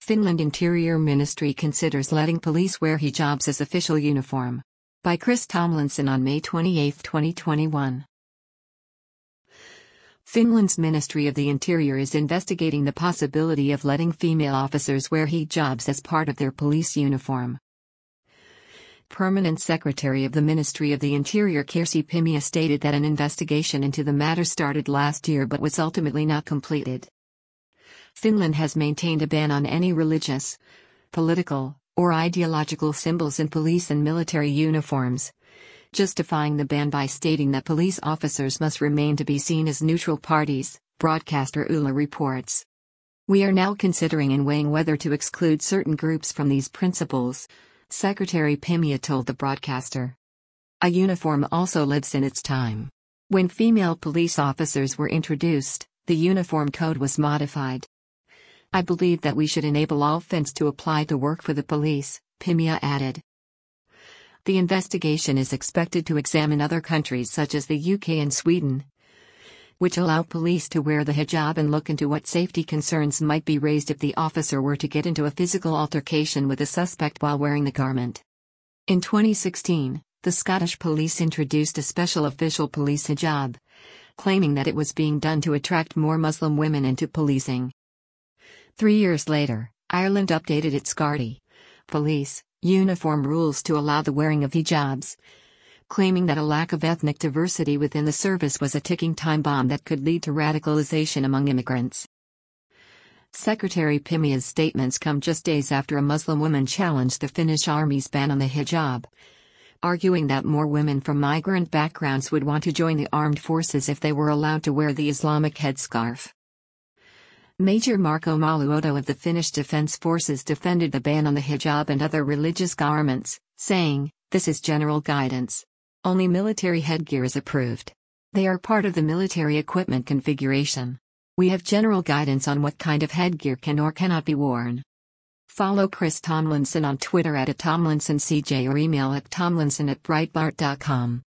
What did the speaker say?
Finland Interior Ministry considers letting police wear hijabs as official uniform. By Chris Tomlinson on May 28, 2021. Finland's Ministry of the Interior is investigating the possibility of letting female officers wear hijabs as part of their police uniform. Permanent Secretary of the Ministry of the Interior Kirsi Pimiä stated that an investigation into the matter started last year but was ultimately not completed. Finland has maintained a ban on any religious, political, or ideological symbols in police and military uniforms, justifying the ban by stating that police officers must remain to be seen as neutral parties, broadcaster Yle reports. "We are now considering and weighing whether to exclude certain groups from these principles," Secretary Pimiä told the broadcaster. A uniform also lives in its time. When female police officers were introduced, the uniform code was modified. "I believe that we should enable all Finns to apply to work for the police," Pimiä added. The investigation is expected to examine other countries such as the UK and Sweden, which allow police to wear the hijab, and look into what safety concerns might be raised if the officer were to get into a physical altercation with a suspect while wearing the garment. In 2016, the Scottish police introduced a special official police hijab, claiming that it was being done to attract more Muslim women into policing. 3 years later, Ireland updated its Gardaí police uniform rules to allow the wearing of hijabs, claiming that a lack of ethnic diversity within the service was a ticking time bomb that could lead to radicalization among immigrants. Secretary Pimiä's statements come just days after a Muslim woman challenged the Finnish Army's ban on the hijab, arguing that more women from migrant backgrounds would want to join the armed forces if they were allowed to wear the Islamic headscarf. Major Marko Maluoto of the Finnish Defence Forces defended the ban on the hijab and other religious garments, saying, "This is general guidance. Only military headgear is approved. They are part of the military equipment configuration. We have general guidance on what kind of headgear can or cannot be worn." Follow Chris Tomlinson on Twitter @TomlinsonCJ or email at tomlinson@breitbart.com.